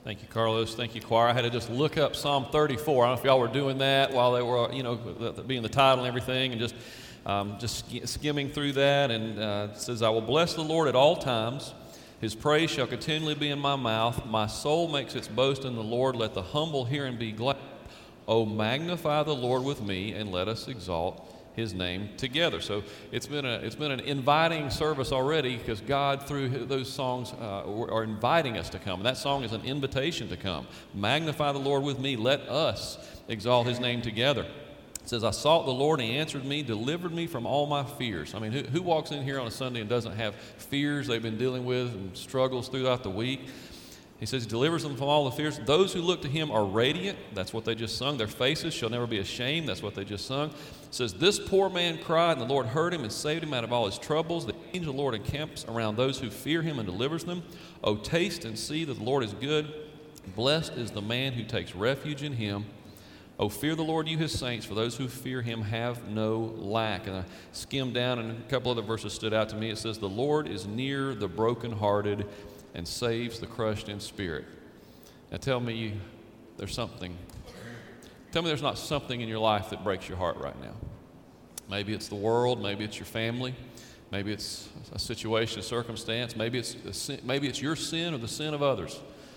Thank you, Carlos. Thank you, choir. I had to just look up Psalm 34. I don't know if y'all were doing that while they were, being the title and everything, and just skimming through that. And it says, "I will bless the Lord at all times. His praise shall continually be in my mouth. My soul makes its boast in the Lord. Let the humble hear and be glad. Oh, magnify the Lord with me, and let us exalt His name together." So it's been an inviting service already, because God, through those songs, are inviting us to come. And that song is an invitation to come. Magnify the Lord with me. Let us exalt His name together. It says, "I sought the Lord, and He answered me, delivered me from all my fears." I mean, who walks in here on a Sunday and doesn't have fears they've been dealing with and struggles throughout the week? He says He delivers them from all the fears. "Those who look to Him are radiant." That's what they just sung. "Their faces shall never be ashamed." That's what they just sung. It says, "This poor man cried, and the Lord heard him and saved him out of all his troubles. The angel of the Lord encamps around those who fear Him and delivers them. Oh, taste and see that the Lord is good. Blessed is the man who takes refuge in Him. Oh, fear the Lord, you His saints, for those who fear Him have no lack." And I skimmed down, and a couple other verses stood out to me. It says, "The Lord is near the brokenhearted and saves the crushed in spirit." Now tell me there's not something in your life that breaks your heart right now. Maybe it's the world, maybe it's your family, maybe it's a situation, a circumstance, maybe it's your sin or the sin of others.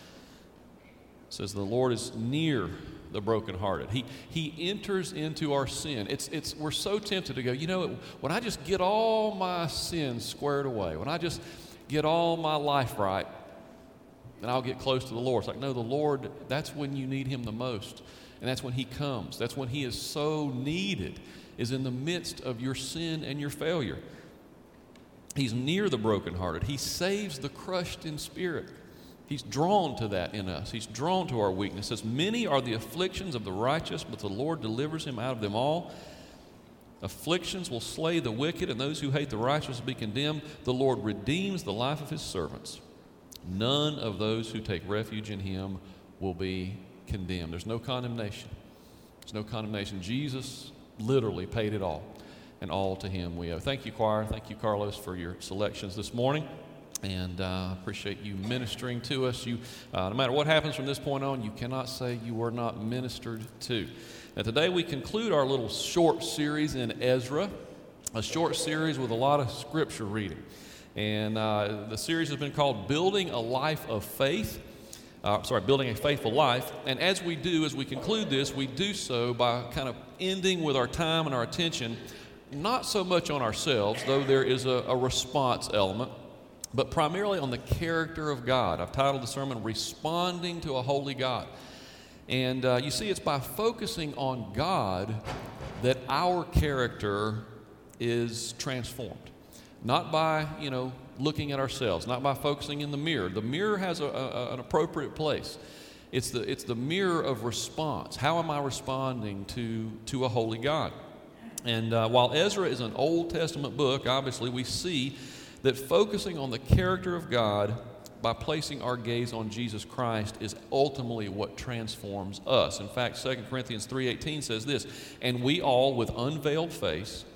It says the Lord is near the brokenhearted. He enters into our sin. We're so tempted to go, when I just get all my sins squared away, when I just get all my life right, then I'll get close to the Lord. It's like, no, the Lord, that's when you need Him the most. And that's when He comes. That's when He is so needed, is in the midst of your sin and your failure. He's near the brokenhearted. He saves the crushed in spirit. He's drawn to that in us. He's drawn to our weaknesses. "Many are the afflictions of the righteous, but the Lord delivers him out of them all. Afflictions will slay the wicked, and those who hate the righteous will be condemned. The Lord redeems the life of His servants. None of those who take refuge in Him will be condemned." There's no condemnation. There's no condemnation. Jesus literally paid it all, and all to Him we owe. Thank you, choir. Thank you, Carlos, for your selections this morning. And appreciate you ministering to us. No matter what happens from this point on, you cannot say you were not ministered to. Now, today we conclude our little short series in Ezra, a short series with a lot of scripture reading. And the series has been called Building a Life of Faith. Building a Faithful Life. And as we conclude this, we do so by kind of ending with our time and our attention, not so much on ourselves, though there is a response element, but primarily on the character of God. I've titled the sermon, "Responding to a Holy God." And you see, it's by focusing on God that our character is transformed. Not by, looking at ourselves, not by focusing in the mirror. The mirror has an appropriate place. It's the mirror of response. How am I responding to a holy God? And while Ezra is an Old Testament book, obviously we see that focusing on the character of God by placing our gaze on Jesus Christ is ultimately what transforms us. In fact, 2 Corinthians 3:18 says this, "And we all with unveiled face,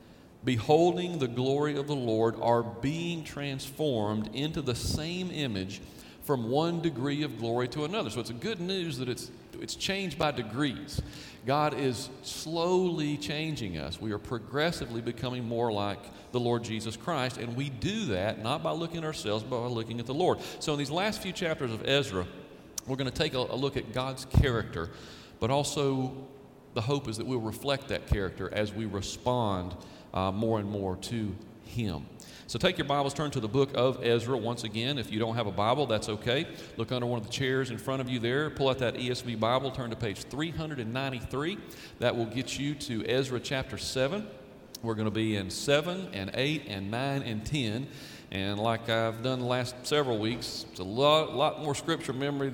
beholding the glory of the Lord, are being transformed into the same image from one degree of glory to another." So it's a good news that it's changed by degrees. God is slowly changing us. We are progressively becoming more like the Lord Jesus Christ, and we do that not by looking at ourselves, but by looking at the Lord. So in these last few chapters of Ezra, we're going to take a look at God's character, but also the hope is that we'll reflect that character as we respond more and more to Him. So take your Bibles, turn to the book of Ezra once again. If you don't have a Bible, that's okay. Look under one of the chairs in front of you there. Pull out that ESV Bible, turn to page 393. That will get you to Ezra chapter 7. We're going to be in 7 and 8 and 9 and 10. And like I've done the last several weeks, it's a lot more scripture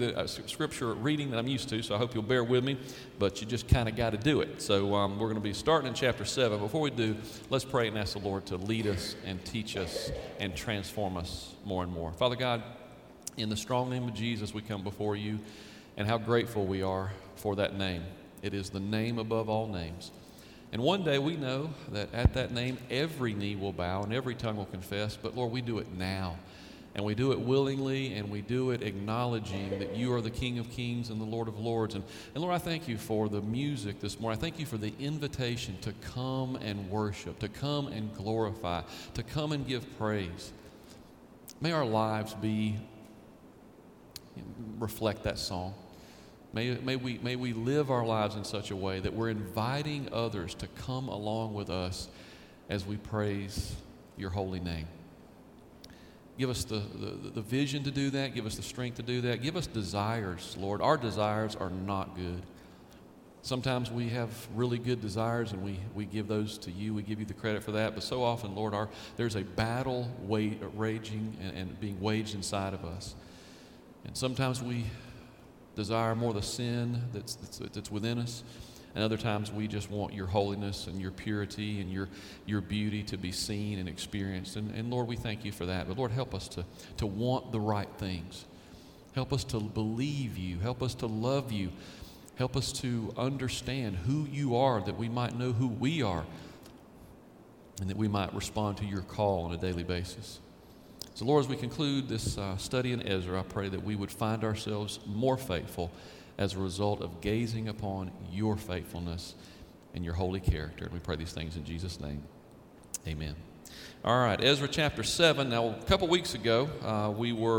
reading than I'm used to, so I hope you'll bear with me, but you just kind of got to do it. So we're going to be starting in chapter 7. Before we do, let's pray and ask the Lord to lead us and teach us and transform us more and more. Father God, in the strong name of Jesus, we come before you, and how grateful we are for that name. It is the name above all names. And one day we know that at that name every knee will bow and every tongue will confess, but Lord, we do it now. And we do it willingly, and we do it acknowledging that you are the King of Kings and the Lord of Lords. And Lord, I thank you for the music this morning. I thank you for the invitation to come and worship, to come and glorify, to come and give praise. May our lives reflect that song. May we live our lives in such a way that we're inviting others to come along with us as we praise your holy name. Give us the vision to do that. Give us the strength to do that. Give us desires, Lord. Our desires are not good. Sometimes we have really good desires, and we give those to you. We give you the credit for that. But so often, Lord, there's a battle raging and being waged inside of us. And sometimes we desire more the sin that's within us. And other times we just want your holiness and your purity and your beauty to be seen and experienced. And Lord, we thank you for that. But Lord, help us to want the right things. Help us to believe you. Help us to love you. Help us to understand who you are, that we might know who we are, and that we might respond to your call on a daily basis. So Lord, as we conclude this study in Ezra, I pray that we would find ourselves more faithful as a result of gazing upon your faithfulness and your holy character. And we pray these things in Jesus' name. Amen. All right, Ezra chapter 7. Now, a couple weeks ago,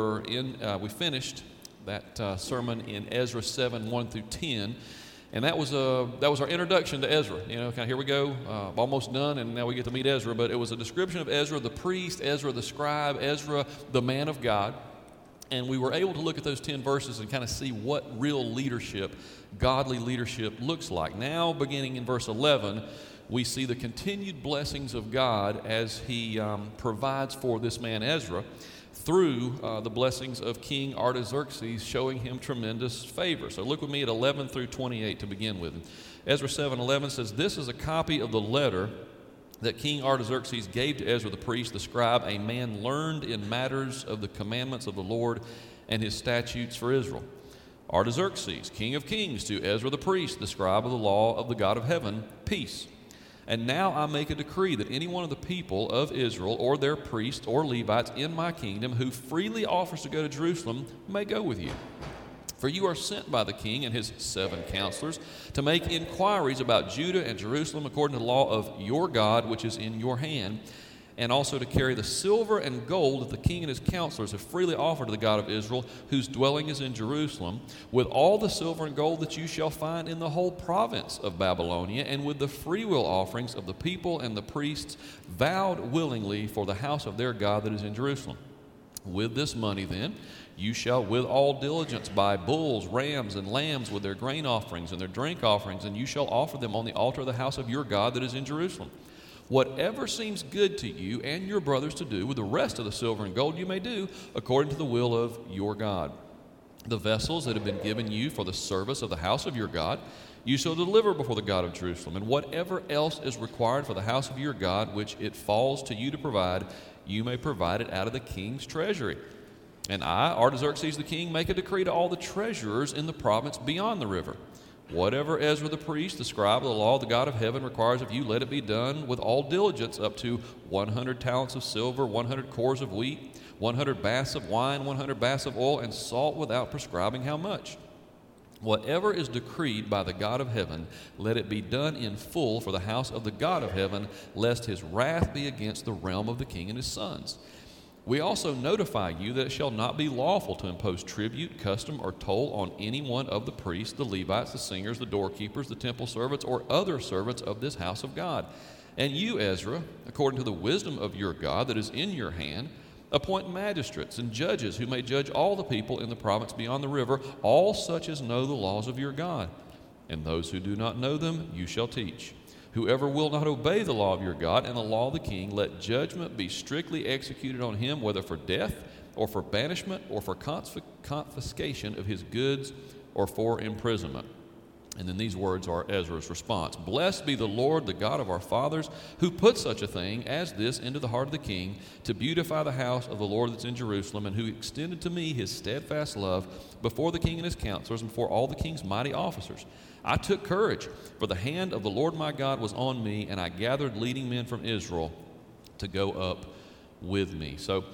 we finished that sermon in Ezra 7, 1 through 10. And that was our introduction to Ezra. You know, kind of here we go, almost done, and now we get to meet Ezra. But it was a description of Ezra the priest, Ezra the scribe, Ezra the man of God. And we were able to look at those 10 verses and kind of see what real leadership, godly leadership, looks like. Now, beginning in verse 11, we see the continued blessings of God as he provides for this man Ezra through the blessings of King Artaxerxes, showing him tremendous favor. So look with me at 11 through 28 to begin with. Ezra 7:11 says, "This is a copy of the letter that King Artaxerxes gave to Ezra the priest, the scribe, a man learned in matters of the commandments of the Lord and his statutes for Israel. Artaxerxes, king of kings, to Ezra the priest, the scribe of the law of the God of heaven, peace. And now I make a decree that any one of the people of Israel or their priests or Levites in my kingdom who freely offers to go to Jerusalem may go with you. For you are sent by the king and his 7 counselors to make inquiries about Judah and Jerusalem according to the law of your God, which is in your hand, and also to carry the silver and gold that the king and his counselors have freely offered to the God of Israel, whose dwelling is in Jerusalem, with all the silver and gold that you shall find in the whole province of Babylonia, and with the freewill offerings of the people and the priests vowed willingly for the house of their God that is in Jerusalem. With this money, then, you shall with all diligence buy bulls, rams, and lambs with their grain offerings and their drink offerings, and you shall offer them on the altar of the house of your God that is in Jerusalem. Whatever seems good to you and your brothers to do with the rest of the silver and gold you may do according to the will of your God. The vessels that have been given you for the service of the house of your God you shall deliver before the God of Jerusalem, and whatever else is required for the house of your God, which it falls to you to provide, you may provide it out of the king's treasury. And I, Artaxerxes the king, make a decree to all the treasurers in the province beyond the river. Whatever Ezra the priest, the scribe of the law of the God of heaven requires of you, let it be done with all diligence, up to 100 talents of silver, 100 cores of wheat, 100 baths of wine, 100 baths of oil, and salt without prescribing how much. Whatever is decreed by the God of heaven, let it be done in full for the house of the God of heaven, lest his wrath be against the realm of the king and his sons. We also notify you that it shall not be lawful to impose tribute, custom, or toll on any one of the priests, the Levites, the singers, the doorkeepers, the temple servants, or other servants of this house of God. And you, Ezra, according to the wisdom of your God that is in your hand, appoint magistrates and judges who may judge all the people in the province beyond the river, all such as know the laws of your God. And those who do not know them you shall teach. Whoever will not obey the law of your God and the law of the king, let judgment be strictly executed on him, whether for death or for banishment or for confiscation of his goods or for imprisonment. And then these words are Ezra's response. Blessed be the Lord, the God of our fathers, who put such a thing as this into the heart of the king, to beautify the house of the Lord that's in Jerusalem, and who extended to me his steadfast love before the king and his counselors and before all the king's mighty officers. I took courage, for the hand of the Lord my God was on me, and I gathered leading men from Israel to go up with me. So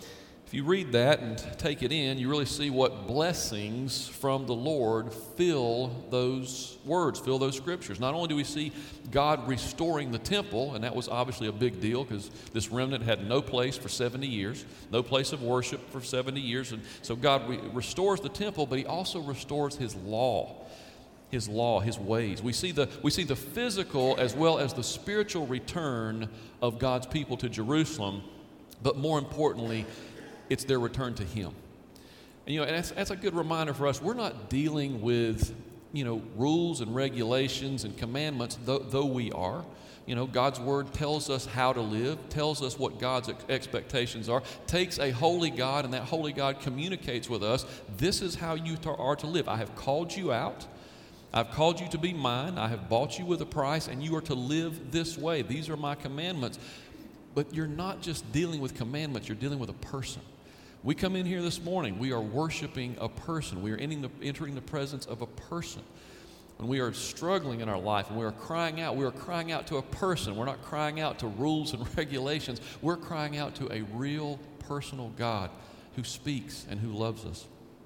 if you read that and take it in, you really see what blessings from the Lord fill those words, fill those scriptures. Not only do we see God restoring the temple, and that was obviously a big deal because this remnant had no place for 70 years, no place of worship for 70 years. And so God restores the temple, but he also restores his law, his ways. We see the physical as well as the spiritual return of God's people to Jerusalem, but more importantly, it's their return to him. And that's a good reminder for us. We're not dealing with rules and regulations and commandments, though we are. God's word tells us how to live, tells us what God's expectations are, takes a holy God, and that holy God communicates with us. This is how you are to live. I have called you out. I've called you to be mine. I have bought you with a price, and you are to live this way. These are my commandments. But you're not just dealing with commandments, you're dealing with a person. We come in here this morning, we are worshiping a person. We are entering the presence of a person. When we are struggling in our life and we are crying out to a person. We're not crying out to rules and regulations. We're crying out to a real personal God who speaks and who loves us.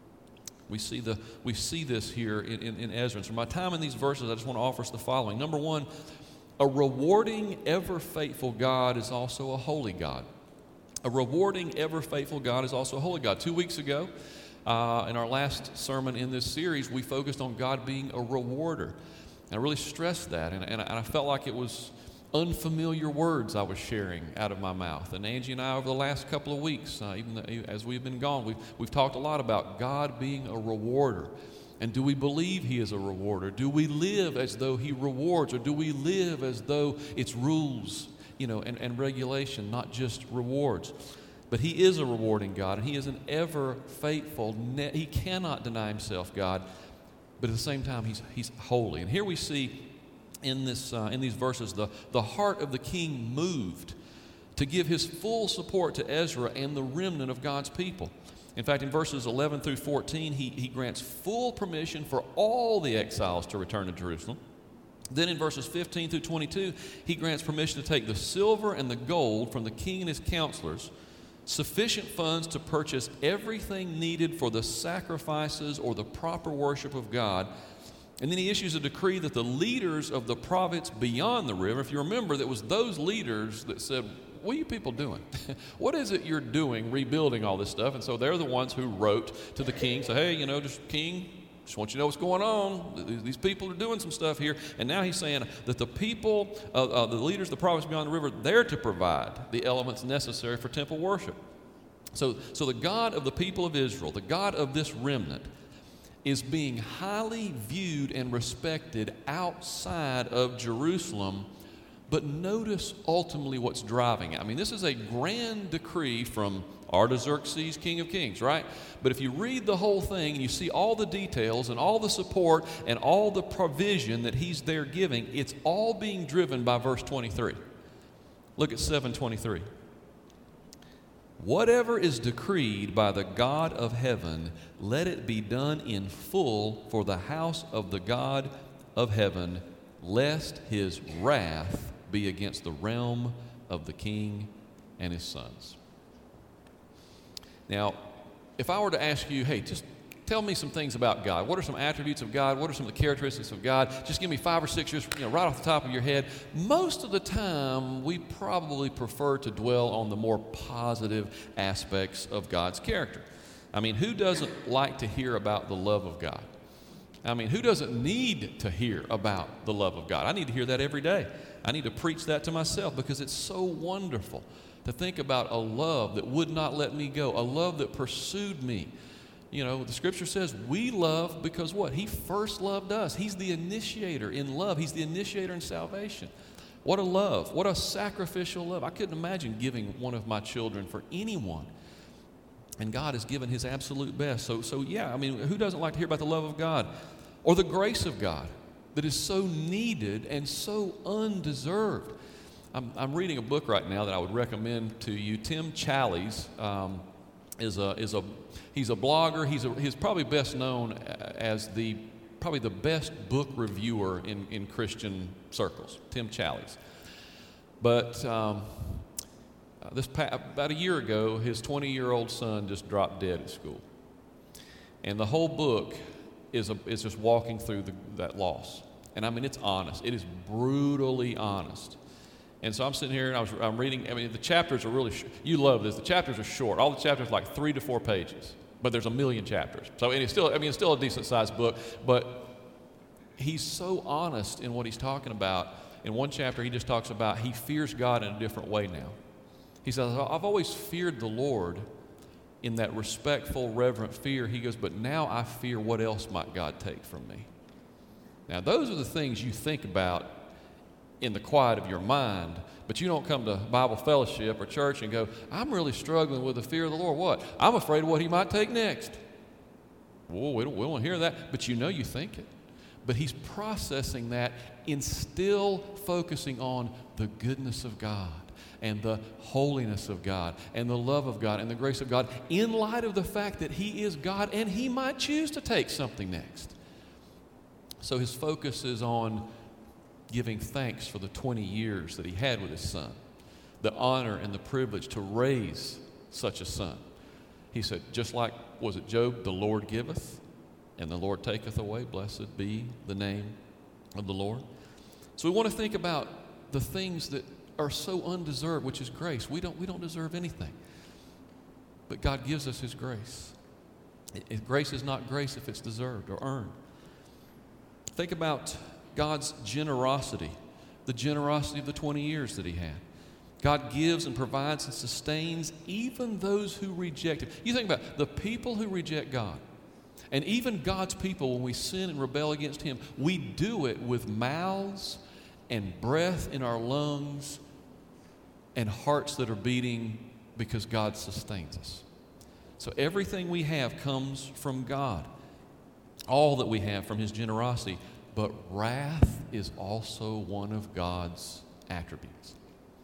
We see this here in Ezra. And so my time in these verses, I just want to offer us the following. Number one, a rewarding, ever-faithful God is also a holy God. A rewarding, ever-faithful God is also a holy God. 2 weeks ago, in our last sermon in this series, we focused on God being a rewarder. And I really stressed that, and I felt like it was unfamiliar words I was sharing out of my mouth. And Angie and I, over the last couple of weeks, as we've been gone, we've talked a lot about God being a rewarder. And do we believe he is a rewarder? Do we live as though he rewards, or do we live as though it's rules, and regulation, not just rewards? But he is a rewarding God, and he is an ever faithful. He cannot deny himself, God, but at the same time, he's holy. And here we see in these verses the heart of the king moved to give his full support to Ezra and the remnant of God's people. In fact, in verses 11 through 14, he grants full permission for all the exiles to return to Jerusalem. Then in verses 15 through 22, he grants permission to take the silver and the gold from the king and his counselors, sufficient funds to purchase everything needed for the sacrifices or the proper worship of God. And then he issues a decree that the leaders of the province beyond the river, if you remember, that was those leaders that said, what are you people doing? What is it you're doing rebuilding all this stuff? And so they're the ones who wrote to the king, say, hey, king, just want you to know what's going on. These people are doing some stuff here. And now he's saying that the people, the leaders of the province beyond the river, they're to provide the elements necessary for temple worship. So the God of the people of Israel, the God of this remnant, is being highly viewed and respected outside of Jerusalem. But notice ultimately what's driving it. I mean, this is a grand decree from Artaxerxes, King of Kings, right? But if you read the whole thing and you see all the details and all the support and all the provision that he's there giving, it's all being driven by verse 23. Look at 7:23. Whatever is decreed by the God of heaven, let it be done in full for the house of the God of heaven, lest his wrath be against the realm of the king and his sons. Now, if I were to ask you, hey, just tell me some things about God. What are some attributes of God? What are some of the characteristics of God? Just give me 5 or 6 years, right off the top of your head. Most of the time, we probably prefer to dwell on the more positive aspects of God's character. I mean, who doesn't like to hear about the love of God? I mean, who doesn't need to hear about the love of God? I need to hear that every day. I need to preach that to myself because it's so wonderful to think about a love that would not let me go, a love that pursued me. The scripture says we love because what? He first loved us. He's the initiator in love. He's the initiator in salvation. What a love. What a sacrificial love. I couldn't imagine giving one of my children for anyone. And God has given his absolute best. So yeah, I mean, who doesn't like to hear about the love of God or the grace of God that is so needed and so undeserved? I'm reading a book right now that I would recommend to you. Tim Challies he's a blogger. He's probably best known as probably the best book reviewer in Christian circles. Tim Challies. But about a year ago, his 20-year-old son just dropped dead at school. And the whole book is just walking through that loss. And I mean, it's honest. It is brutally honest. And so I'm sitting here and I'm reading. I mean, the chapters are really you love this. The chapters are short. All the chapters are like 3 to 4 pages, but there's a million chapters. So and it's still a decent sized book. But he's so honest in what he's talking about. In one chapter, he just talks about he fears God in a different way now. He says, I've always feared the Lord in that respectful, reverent fear. He goes, but now I fear what else might God take from me. Now, those are the things you think about in the quiet of your mind, but you don't come to Bible fellowship or church and go, I'm really struggling with the fear of the Lord. What? I'm afraid of what he might take next. Whoa, we don't want to hear that, but you think it. But he's processing that in still focusing on the goodness of God and the holiness of God and the love of God and the grace of God in light of the fact that he is God and he might choose to take something next. So his focus is on giving thanks for the 20 years that he had with his son, the honor and the privilege to raise such a son. He said, just like, was it Job, the Lord giveth and the Lord taketh away, blessed be the name of the Lord. So we want to think about the things that are so undeserved, which is grace. We don't deserve anything, but God gives us his grace. Grace is not grace if it's deserved or earned. Think about God's generosity, the generosity of the 20 years that he had. God gives and provides and sustains even those who reject him. You think about the people who reject God, and even God's people, when we sin and rebel against him, we do it with mouths and breath in our lungs and hearts that are beating because God sustains us. So everything we have comes from God, all that we have from his generosity. But wrath is also one of God's attributes.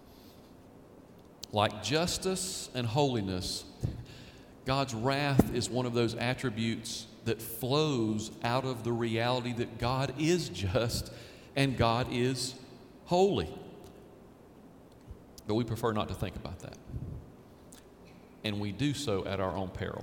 Like justice and holiness, God's wrath is one of those attributes that flows out of the reality that God is just and God is holy. But we prefer not to think about that. And we do so at our own peril.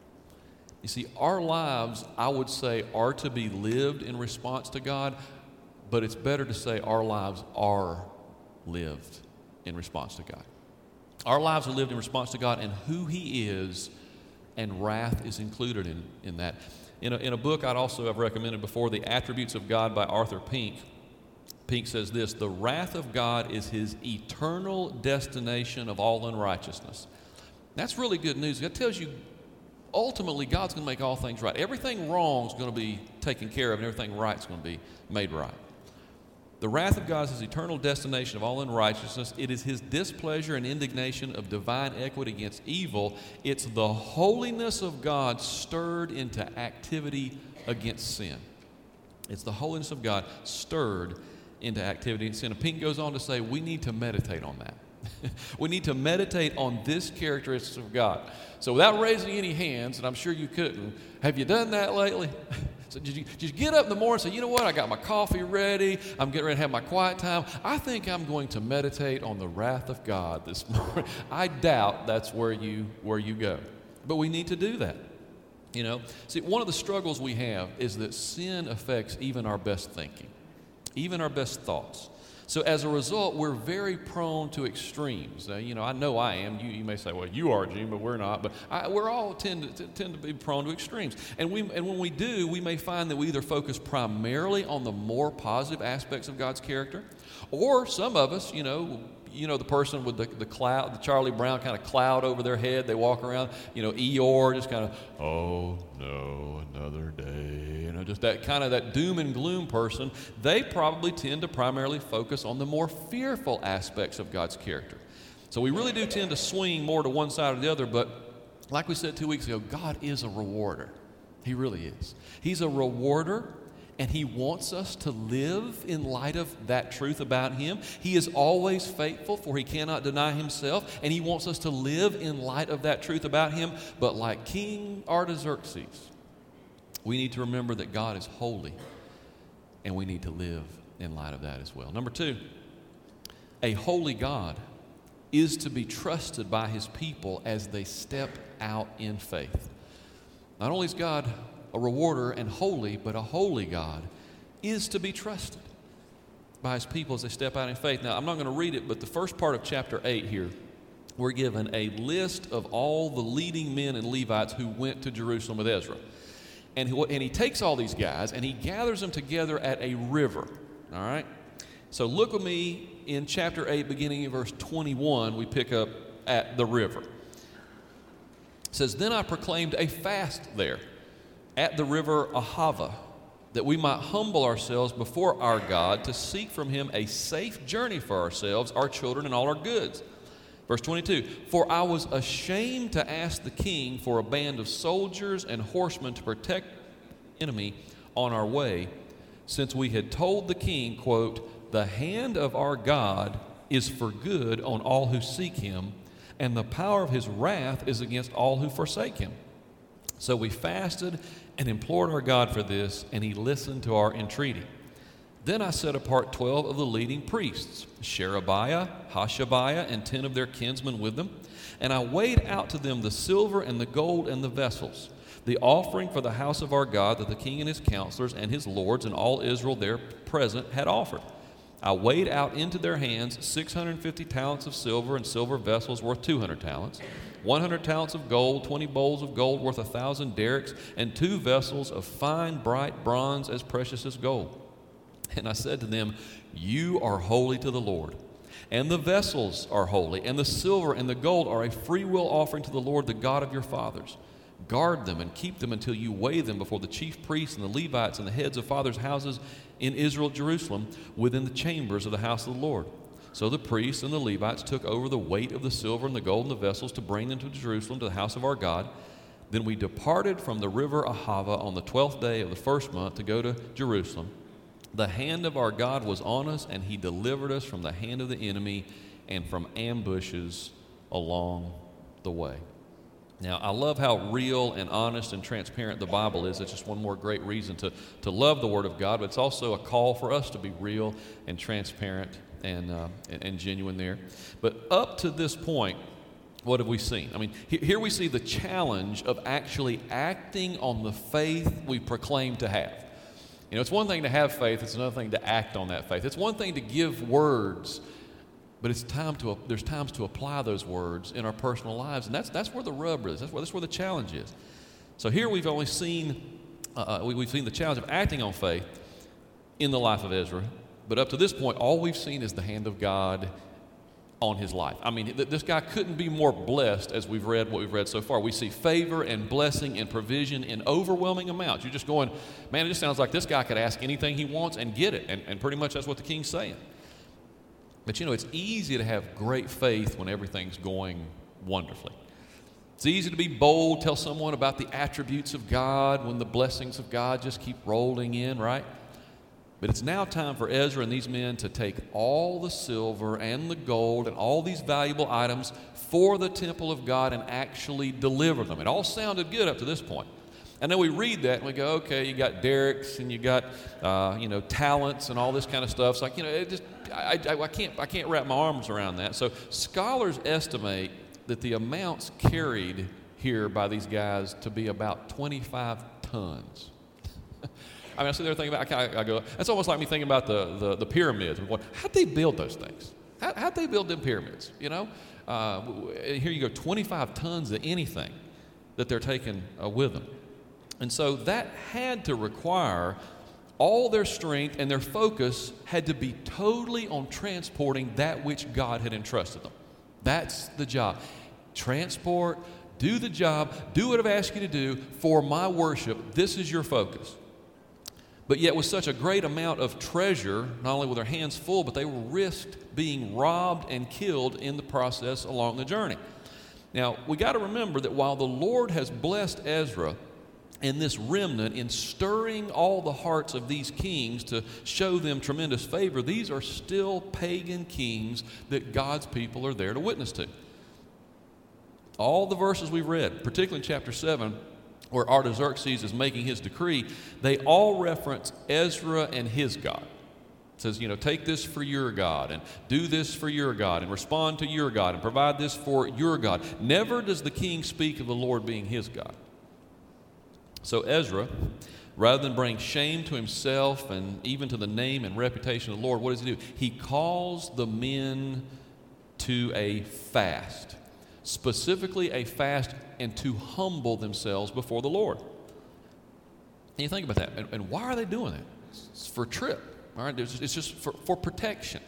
You see, our lives, I would say, are to be lived in response to God, but it's better to say our lives are lived in response to God. Our lives are lived in response to God and who he is, and wrath is included in that. In a book I've recommended before, The Attributes of God by Arthur Pink, Pink says this: the wrath of God is his eternal destination of all unrighteousness. That's really good news. That tells you ultimately, God's going to make all things right. Everything wrong is going to be taken care of, and everything right is going to be made right. The wrath of God is his eternal destination of all unrighteousness. It is his displeasure and indignation of divine equity against evil. It's the holiness of God stirred into activity against sin. It's the holiness of God stirred into activity against sin. And Pink goes on to say we need to meditate on that. We need to meditate on this characteristic of God. So without raising any hands, and I'm sure you couldn't, have you done that lately? So did you get up in the morning and say, you know what, I got my coffee ready, I'm getting ready to have my quiet time. I think I'm going to meditate on the wrath of God this morning. I doubt that's where you go. But we need to do that. You know, see, one of the struggles we have is that sin affects even our best thinking, even our best thoughts. So as a result, we're very prone to extremes. I know I am. You may say, well, you are, Gene, but we're not. But we're all tend to be prone to extremes. And when we do, we may find that we either focus primarily on the more positive aspects of God's character, or some of us, the person with the cloud, the Charlie Brown kind of cloud over their head. They walk around, Eeyore, just kind of, oh no, another day. Just that doom and gloom person. They probably tend to primarily focus on the more fearful aspects of God's character. So we really do tend to swing more to one side or the other, but like we said 2 weeks ago, God is a rewarder. He really is. He's a rewarder, and he wants us to live in light of that truth about him. He is always faithful, for he cannot deny himself, and he wants us to live in light of that truth about him. But like King Artaxerxes, we need to remember that God is holy, and we need to live in light of that as well. Number two, a holy God is to be trusted by his people as they step out in faith. Not only is God a rewarder and holy, but a holy God is to be trusted by his people as they step out in faith. Now, I'm not going to read it, but the first part of chapter 8 here, we're given a list of all the leading men and Levites who went to Jerusalem with Ezra. And he takes all these guys and he gathers them together at a river, all right? So look with me in chapter 8, beginning in verse 21, we pick up at the river. It says, "Then I proclaimed a fast there at the river Ahava, that we might humble ourselves before our God to seek from him a safe journey for ourselves, our children, and all our goods." Verse 22, "For I was ashamed to ask the king for a band of soldiers and horsemen to protect the enemy on our way, since we had told the king, quote, 'The hand of our God is for good on all who seek him, and the power of his wrath is against all who forsake him.' So we fasted and implored our God for this, and he listened to our entreaty. Then I set apart 12 of the leading priests, Sherebiah, Hashabiah, and 10 of their kinsmen with them, and I weighed out to them the silver and the gold and the vessels, the offering for the house of our God that the king and his counselors and his lords and all Israel there present had offered. I weighed out into their hands 650 talents of silver and silver vessels worth 200 talents, 100 talents of gold, 20 bowls of gold worth 1,000 derricks, and 2 vessels of fine, bright bronze as precious as gold. And I said to them, 'You are holy to the Lord, and the vessels are holy, and the silver and the gold are a freewill offering to the Lord, the God of your fathers. Guard them and keep them until you weigh them before the chief priests and the Levites and the heads of fathers' houses in Israel, Jerusalem, within the chambers of the house of the Lord.' So the priests and the Levites took over the weight of the silver and the gold and the vessels to bring them to Jerusalem, to the house of our God. Then we departed from the river Ahava on the 12th day of the first month to go to Jerusalem. The hand of our God was on us, and he delivered us from the hand of the enemy and from ambushes along the way." Now, I love how real and honest and transparent the Bible is. It's just one more great reason to love the Word of God, but it's also a call for us to be real and transparent and genuine there. But up to this point, what have we seen? I mean, here we see the challenge of actually acting on the faith we proclaim to have. You know, it's one thing to have faith, it's another thing to act on that faith. It's one thing to give words, but there's times to apply those words in our personal lives, and that's where the rub is. That's where the challenge is. So here we've only seen we've seen the challenge of acting on faith in the life of Ezra, but up to this point, all we've seen is the hand of God on his life. I mean, this guy couldn't be more blessed as we've read what we've read so far. We see favor and blessing and provision in overwhelming amounts. You're just going, man, it just sounds like this guy could ask anything he wants and get it, and pretty much that's what the king's saying. But you know, it's easy to have great faith when everything's going wonderfully. It's easy to be bold, tell someone about the attributes of God when the blessings of God just keep rolling in, right? But it's now time for Ezra and these men to take all the silver and the gold and all these valuable items for the temple of God and actually deliver them. It all sounded good up to this point. And then we read that and we go, okay, you got derricks and you got, talents and all this kind of stuff. It's like, I can't wrap my arms around that. So scholars estimate that the amounts carried here by these guys to be about 25 tons. I mean, I sit there thinking about, I go, that's almost like me thinking about the pyramids. How'd they build those things? How'd they build them pyramids? You know, here you go, 25 tons of anything that they're taking with them. And so that had to require all their strength, and their focus had to be totally on transporting that which God had entrusted them. That's the job. Transport, do the job, do what I've asked you to do for my worship. This is your focus. But yet with such a great amount of treasure, not only were their hands full, but they were risked being robbed and killed in the process along the journey. Now, we got to remember that while the Lord has blessed Ezra and this remnant in stirring all the hearts of these kings to show them tremendous favor, these are still pagan kings that God's people are there to witness to. All the verses we've read, particularly in chapter 7, where Artaxerxes is making his decree, they all reference Ezra and his God. It says, take this for your God and do this for your God and respond to your God and provide this for your God. Never does the king speak of the Lord being his God. So Ezra, rather than bring shame to himself and even to the name and reputation of the Lord, what does he do? He calls the men to a fast, specifically a fast and to humble themselves before the Lord. And you think about that. And why are they doing that? It's for a trip. All right, it's just for protection,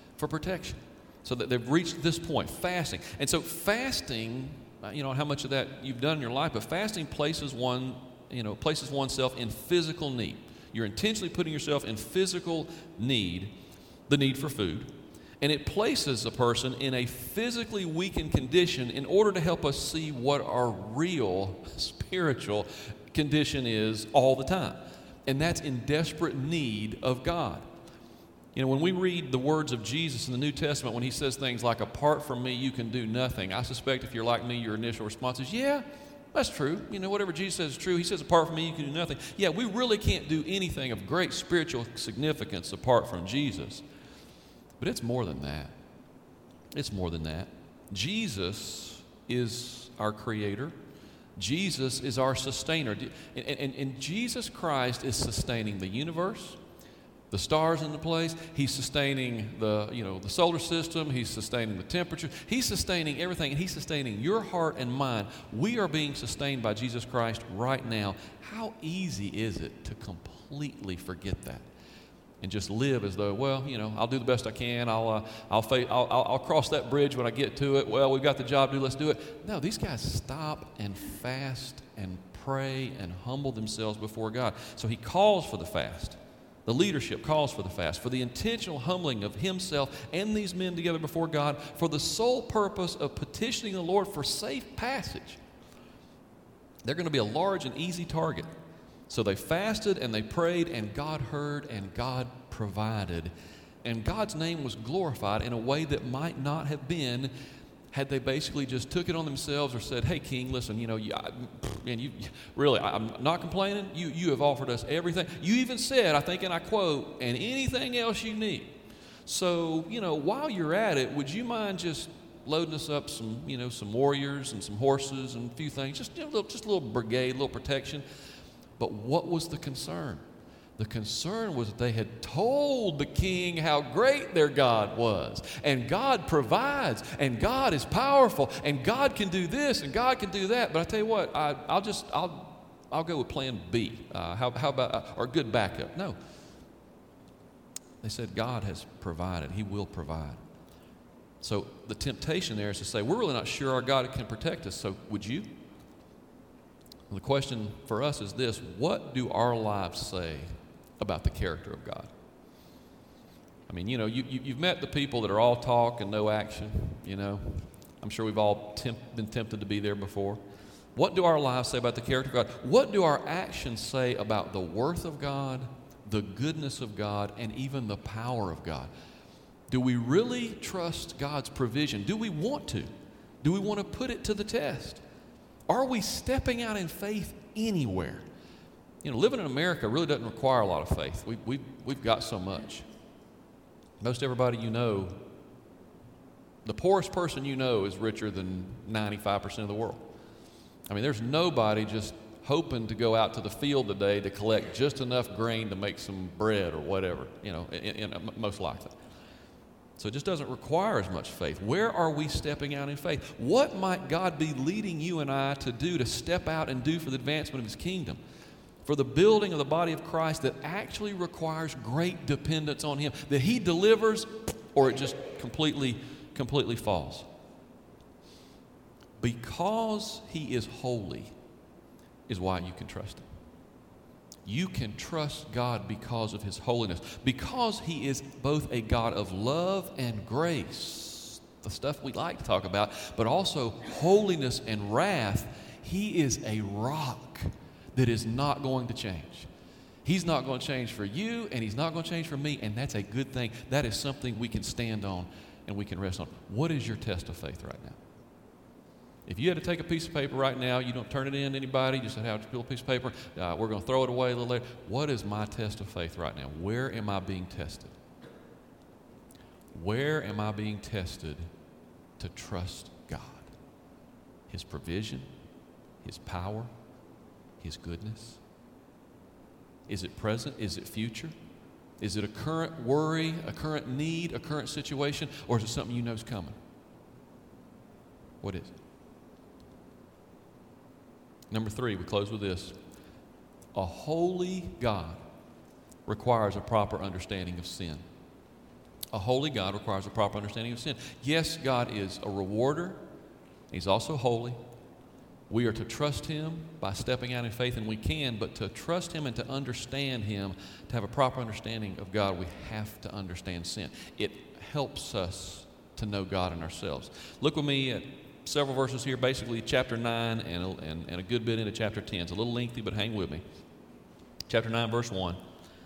So that they've reached this point, fasting. And so fasting, how much of that you've done in your life, but fasting places oneself in physical need. You're intentionally putting yourself in physical need, the need for food. And it places a person in a physically weakened condition in order to help us see what our real spiritual condition is all the time. And that's in desperate need of God. When we read the words of Jesus in the New Testament, when he says things like, apart from me, you can do nothing, I suspect if you're like me, your initial response is, yeah, that's true. Whatever Jesus says is true. He says, apart from me, you can do nothing. Yeah, we really can't do anything of great spiritual significance apart from Jesus. But it's more than that. It's more than that. Jesus is our creator. Jesus is our sustainer. And Jesus Christ is sustaining the universe, the stars in the place. He's sustaining the solar system. He's sustaining the temperature. He's sustaining everything, and he's sustaining your heart and mine. We are being sustained by Jesus Christ right now. How easy is it to completely forget that and just live as though, I'll do the best I can. I'll cross that bridge when I get to it. Well, we've got the job to do. Let's do it. No, these guys stop and fast and pray and humble themselves before God. So he calls for the fast. The leadership calls for the fast, for the intentional humbling of himself and these men together before God for the sole purpose of petitioning the Lord for safe passage. They're going to be a large and easy target. So they fasted and they prayed, and God heard and God provided. And God's name was glorified in a way that might not have been had they basically just took it on themselves or said, hey, King, listen, I'm not complaining. You have offered us everything. You even said, I think, and I quote, and anything else you need. So, while you're at it, would you mind just loading us up some warriors and some horses and a few things, just a little brigade, a little protection. But what was the concern? The concern was that they had told the king how great their God was. And God provides, and God is powerful, and God can do this, and God can do that. But I tell you what, I'll go with plan B. How about, or good backup? No. They said God has provided. He will provide. So the temptation there is to say, we're really not sure our God can protect us, so would you? The question for us is this: what do our lives say about the character of God? I mean, you've met the people that are all talk and no action. I'm sure we've all been tempted to be there before. What do our lives say about the character of God? What do our actions say about the worth of God, the goodness of God, and even the power of God? Do we really trust God's provision? Do we want to? Do we want to put it to the test? Are we stepping out in faith anywhere? Living in America really doesn't require a lot of faith. We've got so much. Most everybody the poorest person is richer than 95% of the world. I mean, there's nobody just hoping to go out to the field today to collect just enough grain to make some bread or whatever, most likely. So it just doesn't require as much faith. Where are we stepping out in faith? What might God be leading you and I to do, to step out and do for the advancement of his kingdom? For the building of the body of Christ that actually requires great dependence on him, that he delivers or it just completely falls. Because he is holy is why you can trust him. You can trust God because of his holiness, because he is both a God of love and grace, the stuff we like to talk about, but also holiness and wrath. He is a rock that is not going to change. He's not going to change for you, and he's not going to change for me, and that's a good thing. That is something we can stand on and we can rest on. What is your test of faith right now? If you had to take a piece of paper right now, you don't turn it in to anybody, you just have to fill a piece of paper, we're going to throw it away a little later. What is my test of faith right now? Where am I being tested? Where am I being tested to trust God? His provision, His power, His goodness? Is it present? Is it future? Is it a current worry, a current need, a current situation, or is it something you know is coming? What is it? Number 3, we close with this. A holy God requires a proper understanding of sin. A holy God requires a proper understanding of sin. Yes, God is a rewarder. He's also holy. We are to trust Him by stepping out in faith, and we can, but to trust Him and to understand Him, to have a proper understanding of God, we have to understand sin. It helps us to know God and ourselves. Look with me at several verses here, basically chapter 9 and a good bit into chapter 10. It's a little lengthy, but hang with me. Chapter 9, verse 1.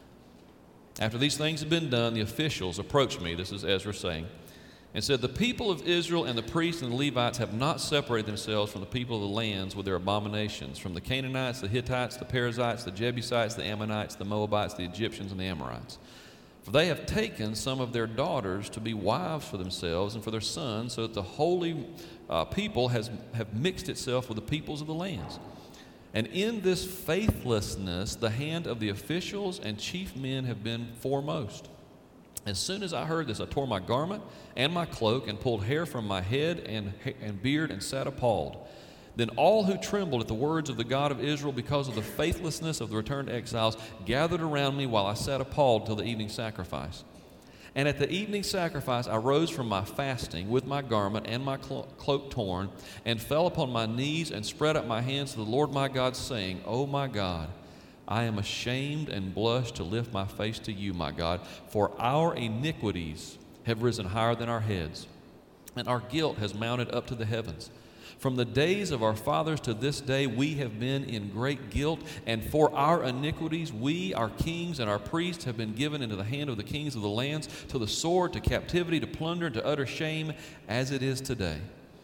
After these things had been done, the officials approached me, this is Ezra saying, and said, the people of Israel and the priests and the Levites have not separated themselves from the people of the lands with their abominations, from the Canaanites, the Hittites, the Perizzites, the Jebusites, the Ammonites, the Moabites, the Egyptians, and the Amorites. For they have taken some of their daughters to be wives for themselves and for their sons, so that the holy people have mixed itself with the peoples of the lands. And in this faithlessness, the hand of the officials and chief men have been foremost. As soon as I heard this, I tore my garment and my cloak and pulled hair from my head and beard and sat appalled. Then all who trembled at the words of the God of Israel because of the faithlessness of the returned exiles gathered around me while I sat appalled till the evening sacrifice. And at the evening sacrifice I rose from my fasting with my garment and my cloak torn, and fell upon my knees and spread up my hands to the Lord my God, saying, O my God, I am ashamed and blush to lift my face to you, my God, for our iniquities have risen higher than our heads, and our guilt has mounted up to the heavens. From the days of our fathers to this day we have been in great guilt, and for our iniquities we, our kings and our priests, have been given into the hand of the kings of the lands, to the sword, to captivity, to plunder, and to utter shame, as it is today.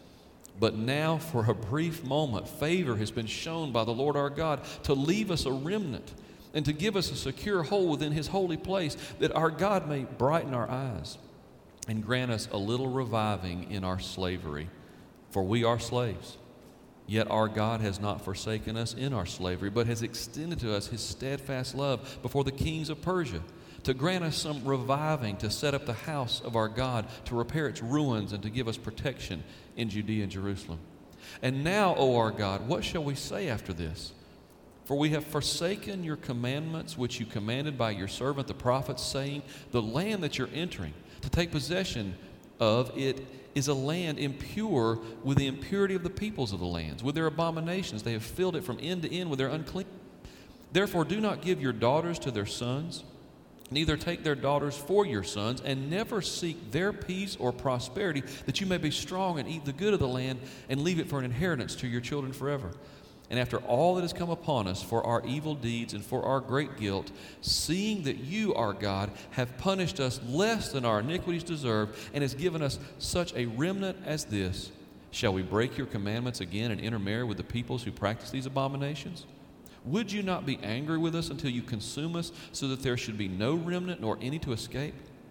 But now for a brief moment favor has been shown by the Lord our God to leave us a remnant and to give us a secure hold within His holy place, that our God may brighten our eyes and grant us a little reviving in our slavery. For we are slaves, yet our God has not forsaken us in our slavery, but has extended to us His steadfast love before the kings of Persia, to grant us some reviving, to set up the house of our God, to repair its ruins, and to give us protection in Judea and Jerusalem. And now, O our God, what shall we say after this? For we have forsaken your commandments, which you commanded by your servant the prophets, saying, the land that you're entering, to take possession of it, is a land impure with the impurity of the peoples of the lands. With their abominations they have filled it from end to end with their unclean. Therefore do not give your daughters to their sons, neither take their daughters for your sons, and never seek their peace or prosperity, that you may be strong and eat the good of the land and leave it for an inheritance to your children forever. And after all that has come upon us for our evil deeds and for our great guilt, seeing that you, our God, have punished us less than our iniquities deserve, and has given us such a remnant as this, shall we break your commandments again and intermarry with the peoples who practice these abominations? Would you not be angry with us until you consume us, so that there should be no remnant nor any to escape?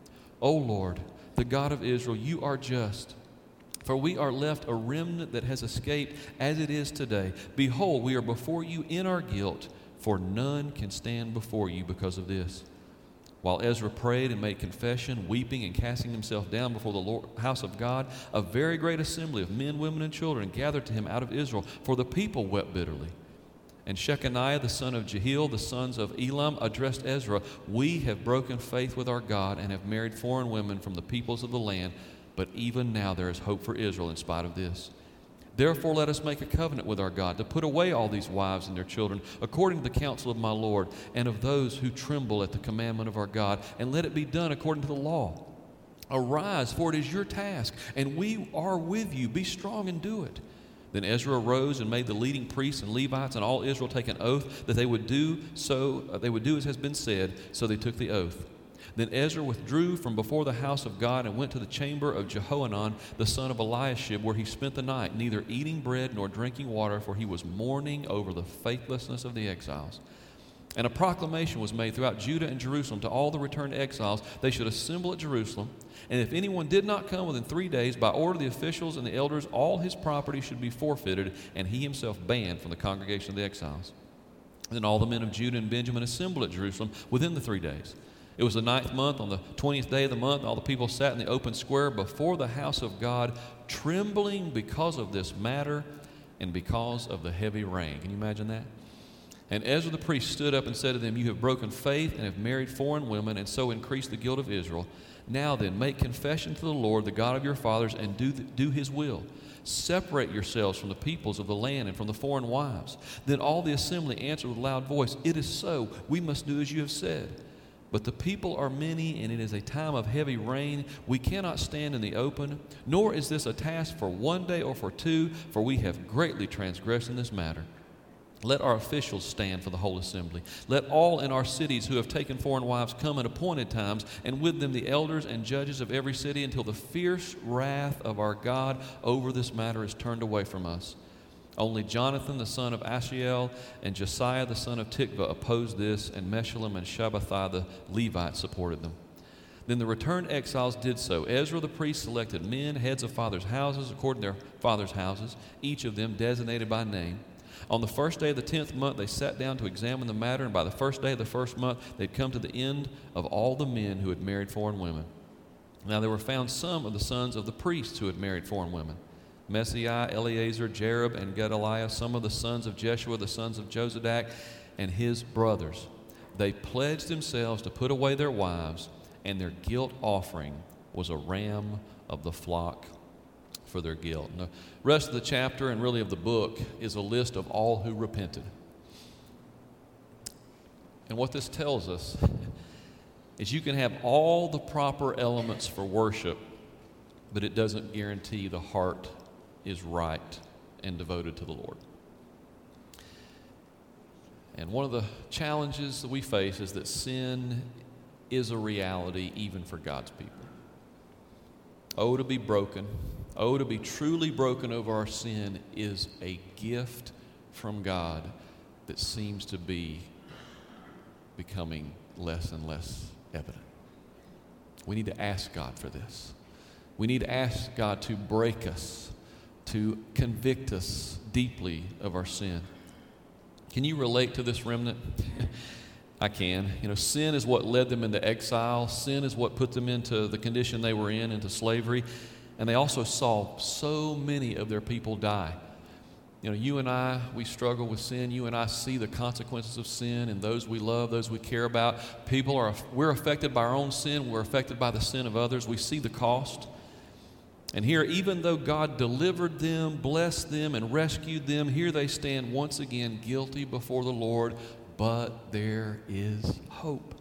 O Lord, the God of Israel, you are just. For we are left a remnant that has escaped as it is today. Behold, we are before you in our guilt, for none can stand before you because of this. While Ezra prayed and made confession, weeping and casting himself down before the house of God, a very great assembly of men, women, and children gathered to him out of Israel, for the people wept bitterly. And Shechaniah, the son of Jehiel, the sons of Elam, addressed Ezra, we have broken faith with our God and have married foreign women from the peoples of the land, but even now there is hope for Israel in spite of this. Therefore let us make a covenant with our God to put away all these wives and their children, according to the counsel of my Lord, and of those who tremble at the commandment of our God, and let it be done according to the law. Arise, for it is your task, and we are with you. Be strong and do it. Then Ezra arose and made the leading priests and Levites and all Israel take an oath that they would do as has been said, so they took the oath. Then Ezra withdrew from before the house of God and went to the chamber of Jehohanan, the son of Eliashib, where he spent the night, neither eating bread nor drinking water, for he was mourning over the faithlessness of the exiles. And a proclamation was made throughout Judah and Jerusalem to all the returned exiles. They should assemble at Jerusalem. And if anyone did not come within 3 days, by order of the officials and the elders, all his property should be forfeited, and he himself banned from the congregation of the exiles. And then all the men of Judah and Benjamin assembled at Jerusalem within the 3 days. It was the 9th month. On the 20th day of the month, all the people sat in the open square before the house of God, trembling because of this matter and because of the heavy rain. Can you imagine that? And Ezra the priest stood up and said to them, "You have broken faith and have married foreign women, and so increased the guilt of Israel. Now then, make confession to the Lord, the God of your fathers, and do his will. Separate yourselves from the peoples of the land and from the foreign wives." Then all the assembly answered with a loud voice, "It is so. We must do as you have said. But the people are many, and it is a time of heavy rain. We cannot stand in the open, nor is this a task for 1 day or for 2, for we have greatly transgressed in this matter. Let our officials stand for the whole assembly. Let all in our cities who have taken foreign wives come at appointed times, and with them the elders and judges of every city, until the fierce wrath of our God over this matter is turned away from us." Only Jonathan the son of Ashiel and Josiah the son of Tikvah opposed this, and Meshullam and Shabbathai the Levite supported them. Then the returned exiles did so. Ezra the priest selected men, heads of fathers' houses, according to their fathers' houses, each of them designated by name. On the first day of the 10th month, they sat down to examine the matter, and by the first day of the first month, they'd come to the end of all the men who had married foreign women. Now there were found some of the sons of the priests who had married foreign women: Messiah, Eleazar, Jerub, and Gedaliah, some of the sons of Jeshua, the sons of Jozadak, and his brothers. They pledged themselves to put away their wives, and their guilt offering was a ram of the flock for their guilt. And the rest of the chapter, and really of the book, is a list of all who repented. And what this tells us is you can have all the proper elements for worship, but it doesn't guarantee the heart is right and devoted to the Lord. And one of the challenges that we face is that sin is a reality even for God's people. Oh, to be broken. Oh, to be truly broken over our sin is a gift from God that seems to be becoming less and less evident. We need to ask God for this. We need to ask God to break us, to convict us deeply of our sin. Can you relate to this remnant? I can. You know, sin is what led them into exile. Sin is what put them into the condition they were in, into slavery. And they also saw so many of their people die. You know, you and I, we struggle with sin. You and I see the consequences of sin and those we love, those we care about. We're affected by our own sin. We're affected by the sin of others. We see the cost. And here, even though God delivered them, blessed them, and rescued them, here they stand once again guilty before the Lord, but there is hope.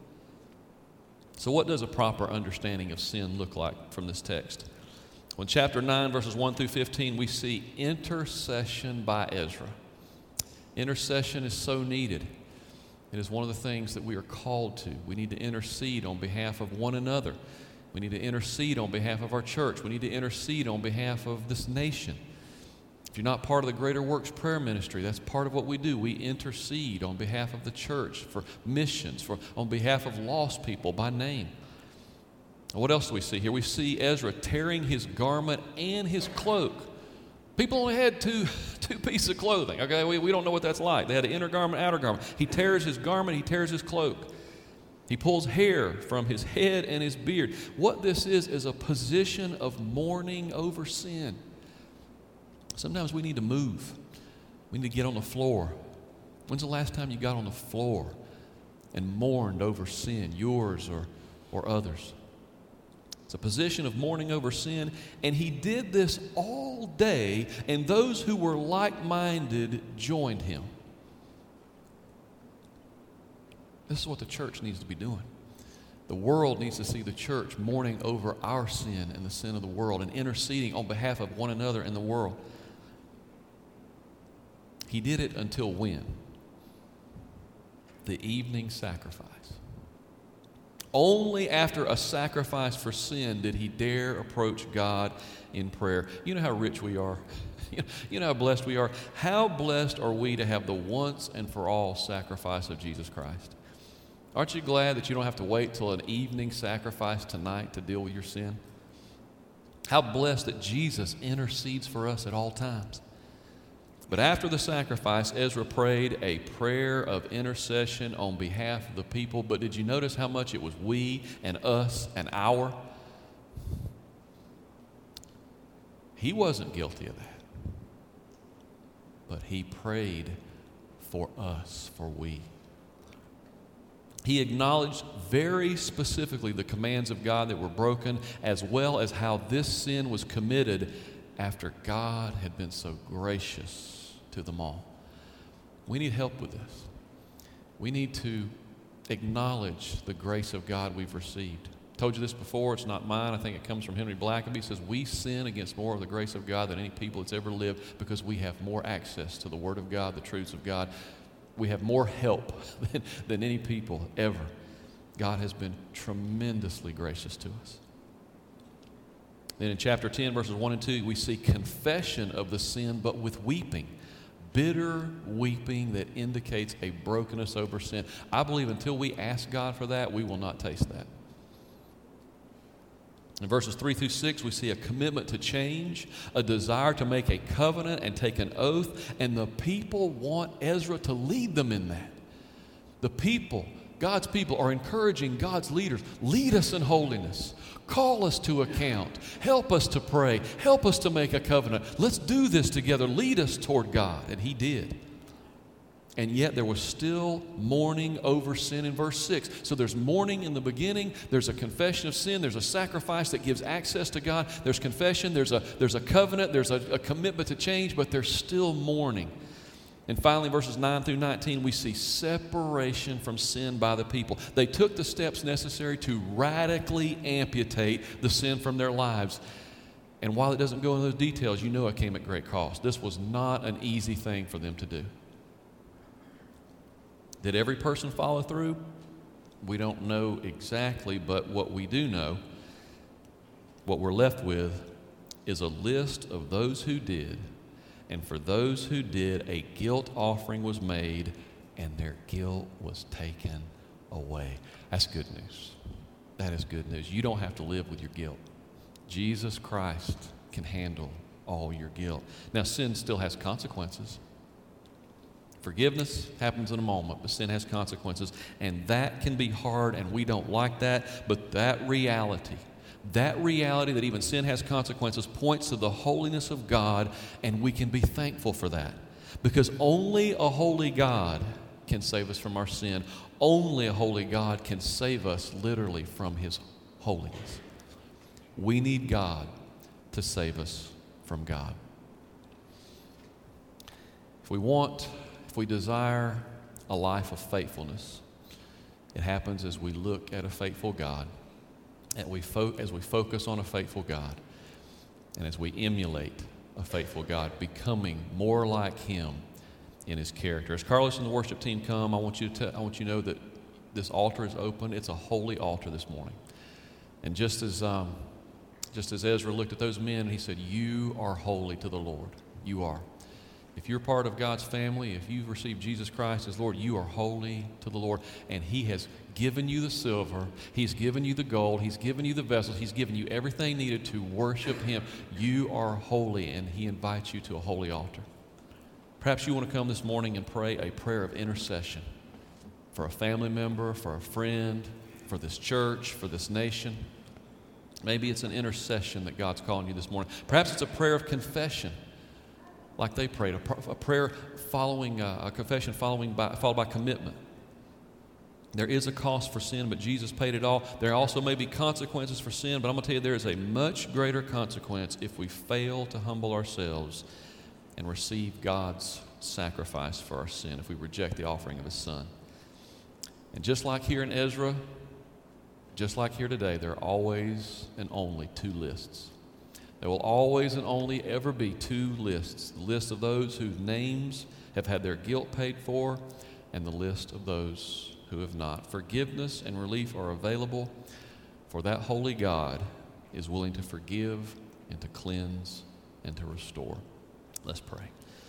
So what does a proper understanding of sin look like from this text? Well, in chapter 9, verses 1 through 15, we see intercession by Ezra. Intercession is so needed. It is one of the things that we are called to. We need to intercede on behalf of one another. We need to intercede on behalf of our church. We need to intercede on behalf of this nation. If you're not part of the Greater Works Prayer Ministry, that's part of what we do. We intercede on behalf of the church for missions, on behalf of lost people by name. And what else do we see here? We see Ezra tearing his garment and his cloak. People only had two pieces of clothing, okay? We don't know what that's like. They had an inner garment, outer garment. He tears his garment, he tears his cloak. He pulls hair from his head and his beard. What this is a position of mourning over sin. Sometimes we need to move. We need to get on the floor. When's the last time you got on the floor and mourned over sin, yours or others? It's a position of mourning over sin, and he did this all day, and those who were like-minded joined him. This is what the church needs to be doing. The world needs to see the church mourning over our sin and the sin of the world and interceding on behalf of one another in the world. He did it until when? The evening sacrifice. Only after a sacrifice for sin did he dare approach God in prayer. You know how rich we are? You know how blessed we are? How blessed are we to have the once and for all sacrifice of Jesus Christ? Aren't you glad that you don't have to wait till an evening sacrifice tonight to deal with your sin? How blessed that Jesus intercedes for us at all times. But after the sacrifice, Ezra prayed a prayer of intercession on behalf of the people. But did you notice how much it was we and us and our? He wasn't guilty of that. But he prayed for us, for we. He acknowledged very specifically the commands of God that were broken, as well as how this sin was committed after God had been so gracious to them all. We need help with this. We need to acknowledge the grace of God we've received. I told you this before, it's not mine. I think it comes from Henry Blackaby. He says, we sin against more of the grace of God than any people that's ever lived because we have more access to the Word of God, the truths of God. We have more help than any people ever. God has been tremendously gracious to us. Then in chapter 10, verses 1 and 2, we see confession of the sin, but with weeping. Bitter weeping that indicates a brokenness over sin. I believe until we ask God for that, we will not taste that. In verses 3 through 6, we see a commitment to change, a desire to make a covenant and take an oath, and the people want Ezra to lead them in that. The people, God's people, are encouraging God's leaders, lead us in holiness, call us to account, help us to pray, help us to make a covenant. Let's do this together, lead us toward God. And he did. And yet there was still mourning over sin in verse 6. So there's mourning in the beginning, there's a confession of sin, there's a sacrifice that gives access to God, there's confession, there's a covenant, there's a commitment to change, but there's still mourning. And finally, verses 9 through 19, we see separation from sin by the people. They took the steps necessary to radically amputate the sin from their lives. And while it doesn't go into those details, you know it came at great cost. This was not an easy thing for them to do. Did every person follow through? We don't know exactly, but what we do know, what we're left with, is a list of those who did. And for those who did, a guilt offering was made, and their guilt was taken away. That's good news. That is good news. You don't have to live with your guilt. Jesus Christ can handle all your guilt. Now, sin still has consequences. Forgiveness happens in a moment, but sin has consequences, and that can be hard, and we don't like that, but that reality that even sin has consequences points to the holiness of God, and we can be thankful for that, because only a holy God can save us from our sin. Only a holy God can save us literally from his holiness. We need God to save us from God. If we desire a life of faithfulness, it happens as we look at a faithful God, as we focus on a faithful God, and as we emulate a faithful God, becoming more like him in his character. As Carlos and the worship team come, I want you to know that this altar is open. It's a holy altar this morning. And just as Ezra looked at those men, he said, "You are holy to the Lord. You are." If you're part of God's family, if you've received Jesus Christ as Lord, you are holy to the Lord. And he has given you the silver. He's given you the gold. He's given you the vessels. He's given you everything needed to worship him. You are holy, and he invites you to a holy altar. Perhaps you want to come this morning and pray a prayer of intercession for a family member, for a friend, for this church, for this nation. Maybe it's an intercession that God's calling you this morning. Perhaps it's a prayer of confession, like they prayed, a prayer following a confession followed by commitment. There is a cost for sin, but Jesus paid it all. There also may be consequences for sin, but I'm going to tell you there is a much greater consequence if we fail to humble ourselves and receive God's sacrifice for our sin, if we reject the offering of his Son. And just like here in Ezra, just like here today, there are always and only two lists. There will always and only ever be two lists. The list of those whose names have had their guilt paid for, and the list of those who have not. Forgiveness and relief are available, for that holy God is willing to forgive and to cleanse and to restore. Let's pray.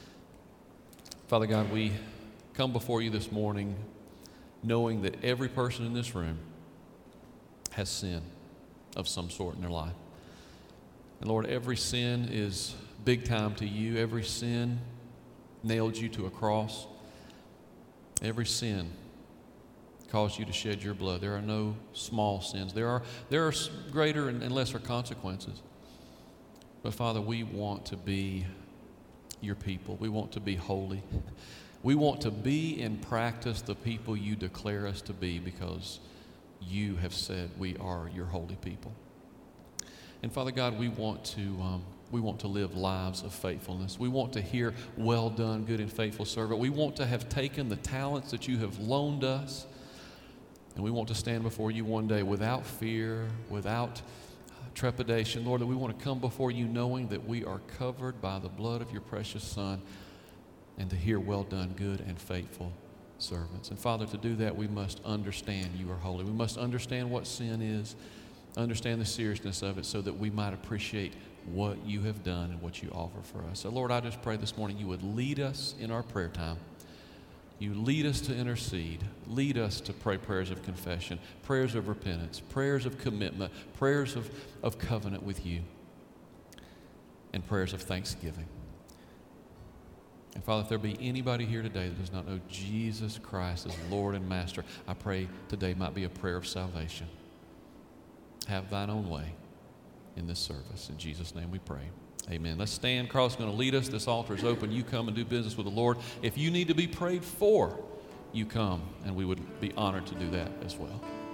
Father God, we come before you this morning knowing that every person in this room has sin of some sort in their life. And Lord, every sin is big time to you. Every sin nailed you to a cross. Every sin caused you to shed your blood. There are no small sins. There are greater and lesser consequences. But Father, we want to be your people. We want to be holy. We want to be in practice the people you declare us to be, because you have said we are your holy people. And Father God, we want to live lives of faithfulness. We want to hear, "Well done, good and faithful servant." We want to have taken the talents that you have loaned us, and we want to stand before you one day without fear, without trepidation. Lord, that we want to come before you knowing that we are covered by the blood of your precious Son, and to hear, "Well done, good and faithful servants." And Father, to do that, we must understand you are holy. We must understand what sin is, understand the seriousness of it, so that we might appreciate what you have done and what you offer for us. So Lord, I just pray this morning you would lead us in our prayer time. You lead us to intercede. Lead us to pray prayers of confession, prayers of repentance, prayers of commitment, prayers of covenant with you, and prayers of thanksgiving. And Father, if there be anybody here today that does not know Jesus Christ as Lord and Master, I pray today might be a prayer of salvation. Have thine own way in this service. In Jesus' name we pray. Amen. Let's stand. Carl's going to lead us. This altar is open. You come and do business with the Lord. If you need to be prayed for, you come, and we would be honored to do that as well.